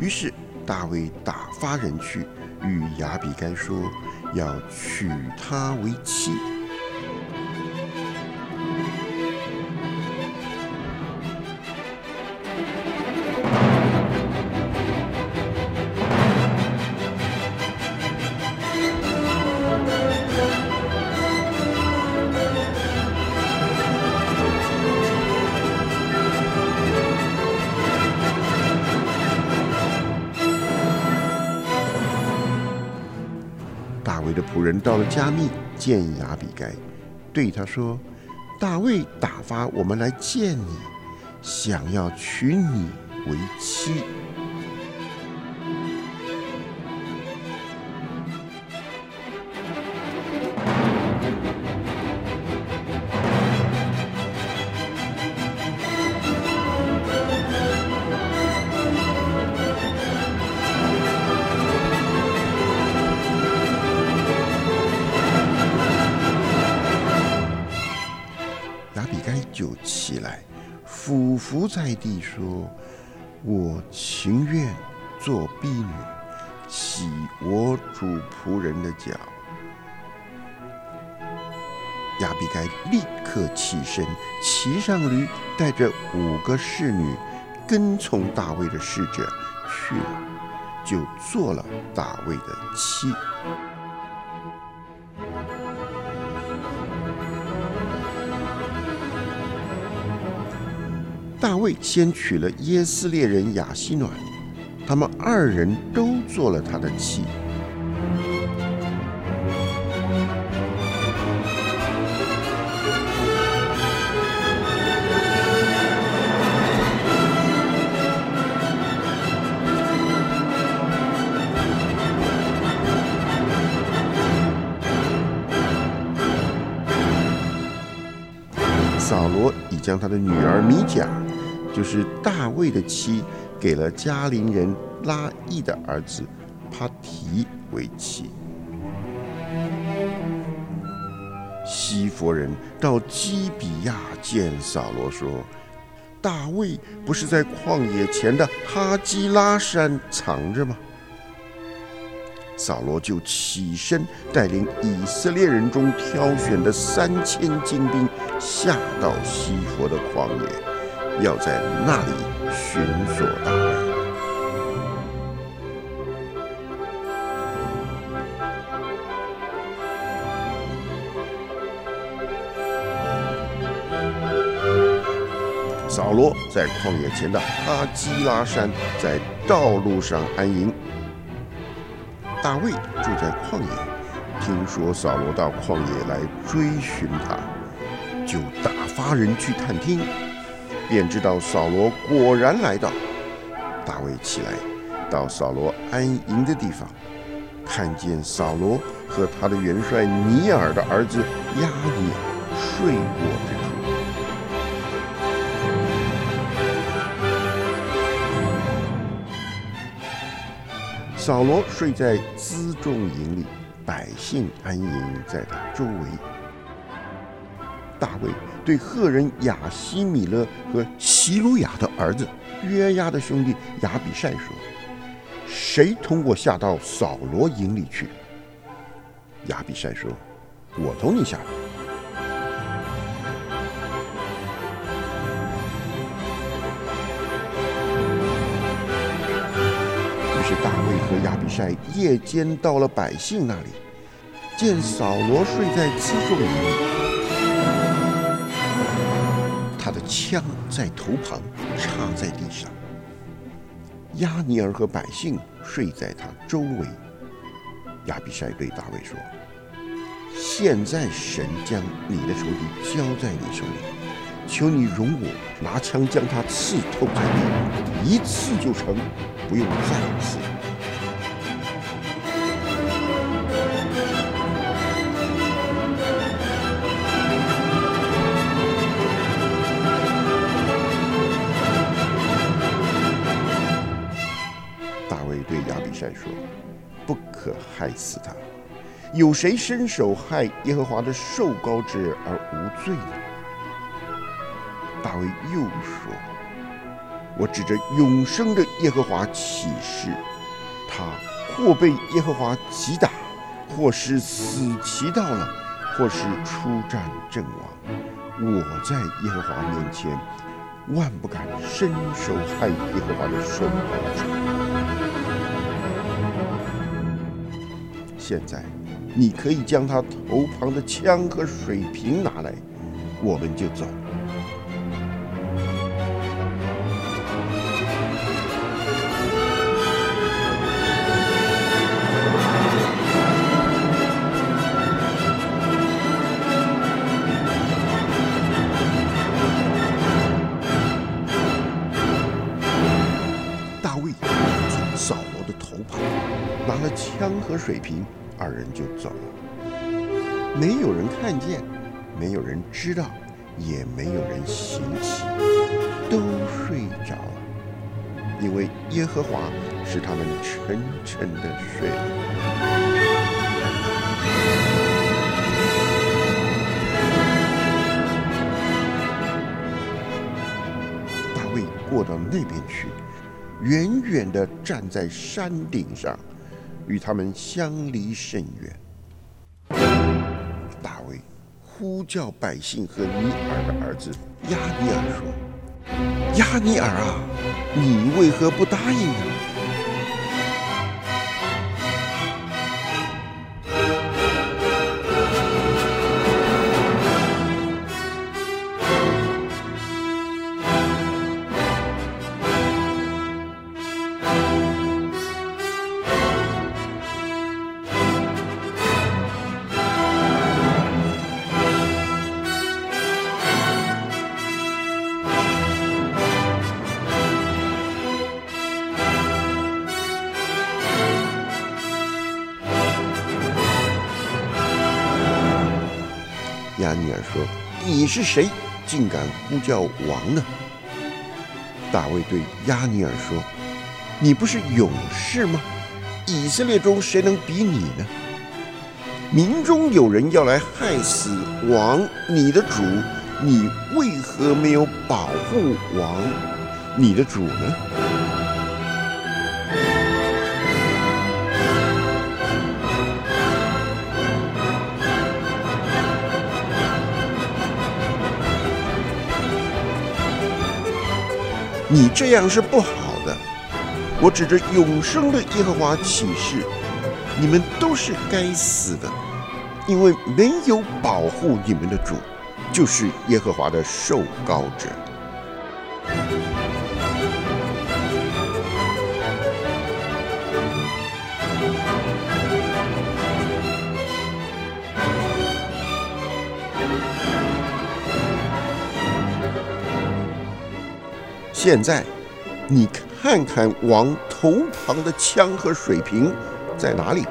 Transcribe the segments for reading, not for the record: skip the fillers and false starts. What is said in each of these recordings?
于是大卫打发人去，与亚比该说，要娶她为妻。大卫的仆人到了加密，见亚比该，对他说：大卫打发我们来见你，想要娶你为妻。亚比该就起来，俯伏在地说：我情愿做婢女，洗我主仆人的脚。亚比该立刻起身，骑上驴，带着5个侍女，跟从大卫的使者去了，就做了大卫的妻。大卫先娶了耶斯列人亚希暖，他们2人都做了他的妻。扫罗已将他的女儿米甲，就是大卫的妻，给了加林人拉益的儿子帕提为妻。西弗人到基比亚见扫罗说：大卫不是在旷野前的哈基拉山藏着吗？扫罗就起身，带领以色列人中挑选的3000精兵，下到西弗的旷野，要在那里寻索大卫。扫罗在旷野前的哈基拉山，在道路上安营。大卫住在旷野，听说扫罗到旷野来追寻他，就打发人去探听，便知道扫罗果然来到。大卫起来，到扫罗安营的地方，看见扫罗和他的元帅尼尔的儿子押尼尔睡卧之处。扫罗睡在辎重营里，百姓安营在他周围。大卫对赫人亚希米勒和希鲁雅的儿子约押的兄弟亚比筛说：谁同我下到扫罗营里去？亚比筛说：我同你下去。于是大卫和亚比筛夜间到了百姓那里，见扫罗睡在辎重营里，他的枪在头旁插在地上，押尼尔和百姓睡在他周围。亚比筛对大卫说：现在神将你的仇敌交在你手里，求你容我拿枪将他刺透在地，一刺就成，不用再刺。大卫对亚比筛说：不可害死他，有谁伸手害耶和华的受膏之人而无罪呢？大卫又说： 我指着永生的耶和华起誓，他或被耶和华击打，或是死期到了，或是出战阵亡，我在耶和华面前万不敢伸手害耶和华的受膏者。现在你可以将他头旁的枪和水瓶拿来，我们就走。大卫从扫罗的头旁拿了枪和水瓶，二人就走了。没有人看见，没有人知道，也没有人醒起，都睡着了，因为耶和华使他们沉沉的睡了。大卫过到那边去，远远地站在山顶上，与他们相离甚远。大卫呼叫百姓和尼尔的儿子亚尼尔说：“亚尼尔啊，你为何不答应呢？”亚尼尔说：“你是谁，竟敢呼叫王呢？”大卫对亚尼尔说：“你不是勇士吗？以色列中谁能比你呢？民中有人要来害死王你的主，你为何没有保护王你的主呢？”你这样是不好的。我指着永生的耶和华起誓，你们都是该死的，因为没有保护你们的主，就是耶和华的受膏者。现在你看看王头旁的枪和水瓶在哪里？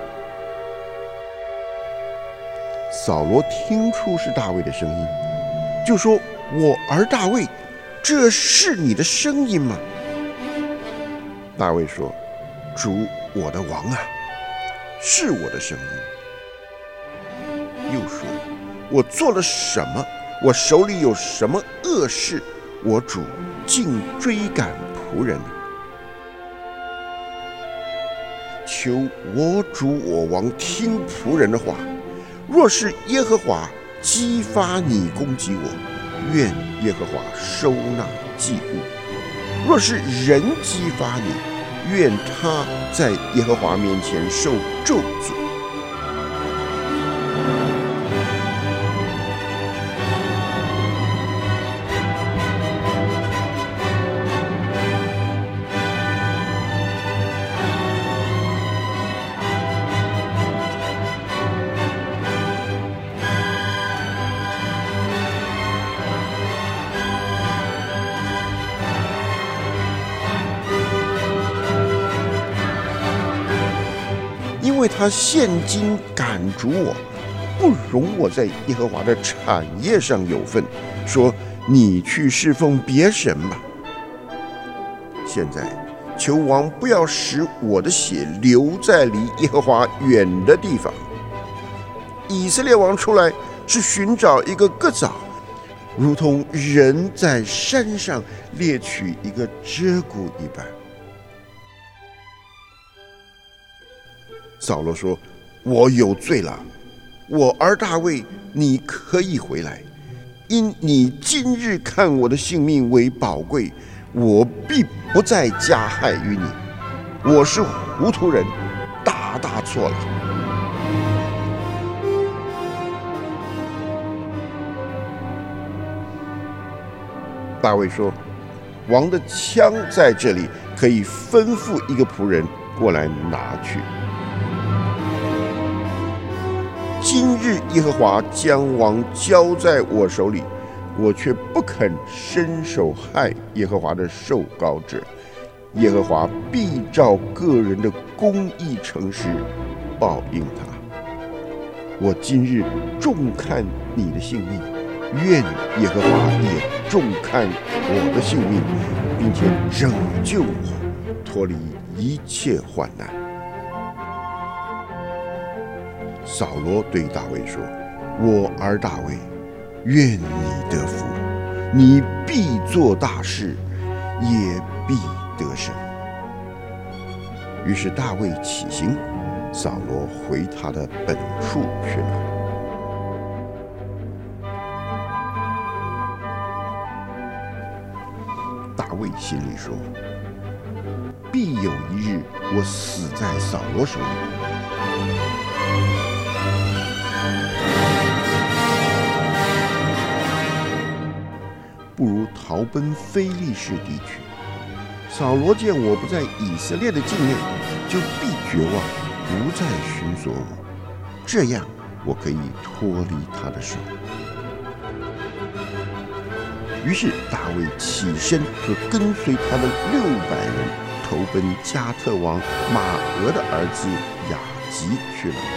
扫罗听出是大卫的声音，就说：“我儿大卫，这是你的声音吗？”大卫说：“主我的王啊，是我的声音。”又说：“我做了什么？我手里有什么恶事？我主竟追赶仆人？求我主我王听仆人的话。若是耶和华激发你攻击我，愿耶和华收纳祭物；若是人激发你，愿他在耶和华面前受咒诅。”因为他现今赶逐我，不容我在耶和华的产业上有份，说：“你去侍奉别神吧。”现在求王不要使我的血流在离耶和华远的地方。以色列王出来是寻找一个割枣， 如同人在山上猎取一个鹧鸪一般。扫罗说：“我有罪了，我儿大卫，你可以回来，因你今日看我的性命为宝贵，我必不再加害于你。我是糊涂人，大大错了。”大卫说：“王的枪在这里，可以吩咐一个仆人过来拿去。今日耶和华将王交在我手里，我却不肯伸手害耶和华的受膏者。耶和华必照个人的公义诚实报应他。我今日重看你的性命，愿耶和华也重看我的性命，并且拯救我脱离一切患难。”扫罗对大卫说：“我儿大卫，愿你得福，你必做大事，也必得胜。”于是大卫起行，扫罗回他的本处去了。大卫心里说：“必有一日，我死在扫罗手里。”不如逃奔非利士地去。扫罗见我不在以色列的境内，就必绝望，不再寻索我，这样我可以脱离他的手。于是大卫起身和跟随他的600人，投奔加特王马俄的儿子雅吉去了。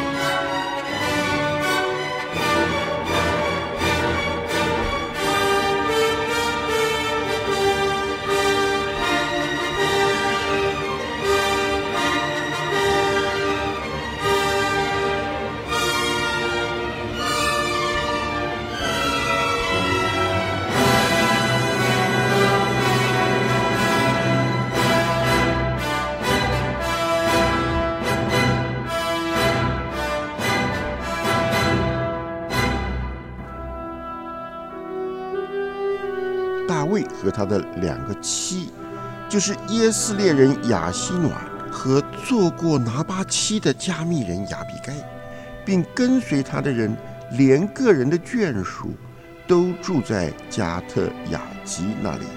大卫和他的2个妻，就是耶斯列人亚希暖和做过拿巴妻的加密人亚比该，并跟随他的人，连个人的眷属，都住在加特雅吉那里。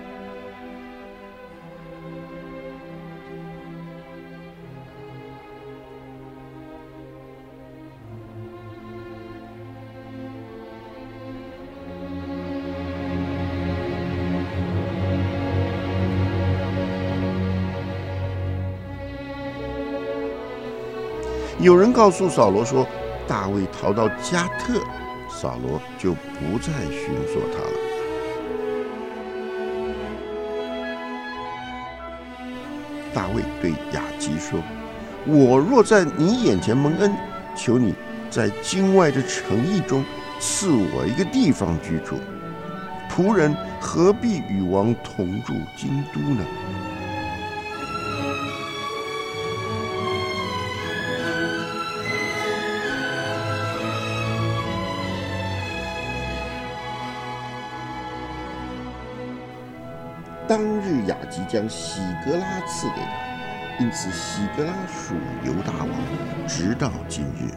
有人告诉扫罗说，大卫逃到加特，扫罗就不再寻索他了。大卫对雅吉说：“我若在你眼前蒙恩，求你在京外的城邑中赐我一个地方居住。仆人何必与王同住京都呢？”当日雅吉将喜格拉赐给他，因此喜格拉属犹大王，直到今日。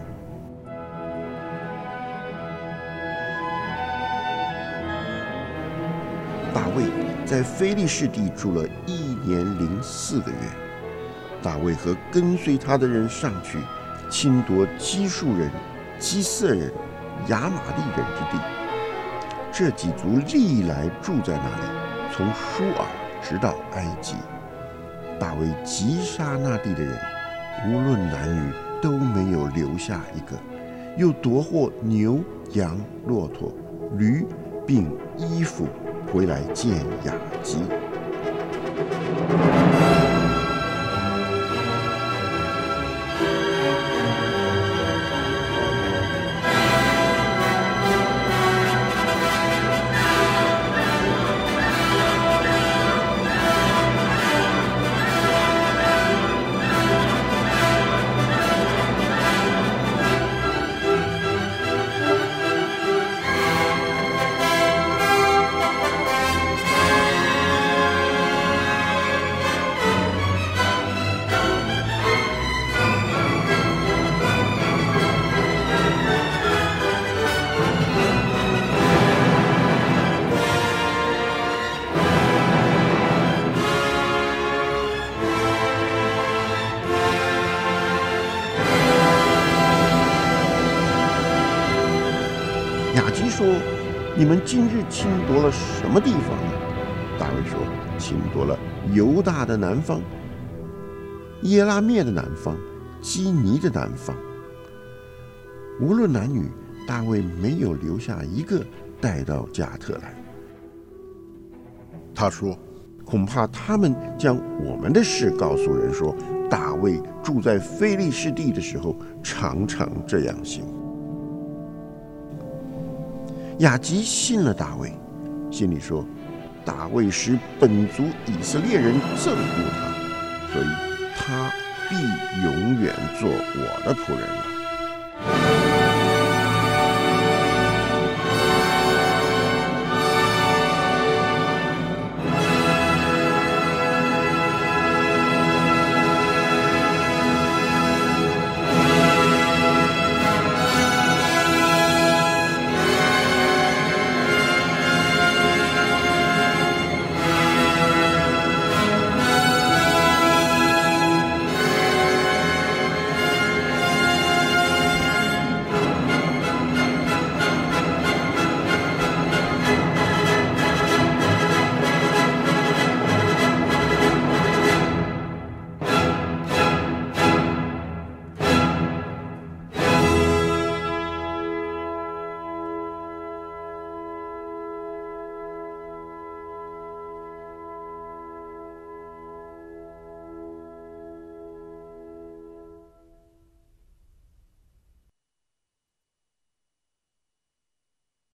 大卫在非利士地住了1年04个月。大卫和跟随他的人上去，侵夺基述人、基色人、亚玛利人之地。这几族历来住在那里，从舒尔直到埃及。大卫击杀那地的人，无论男女，都没有留下一个，又夺获牛、羊、骆驼、驴，并衣服回来见雅吉。 说：“你们今日侵夺了什么地方呢？”大卫说：“侵夺了犹大的南方，耶拉灭的南方，基尼的南方。”无论男女，大卫没有留下一个带到加特来。他说：“恐怕他们将我们的事告诉人说，大卫住在非利士地的时候，常常这样行。”亚吉信了大卫，心里说：“大卫使本族以色列人憎恶他，所以他必永远做我的仆人了。”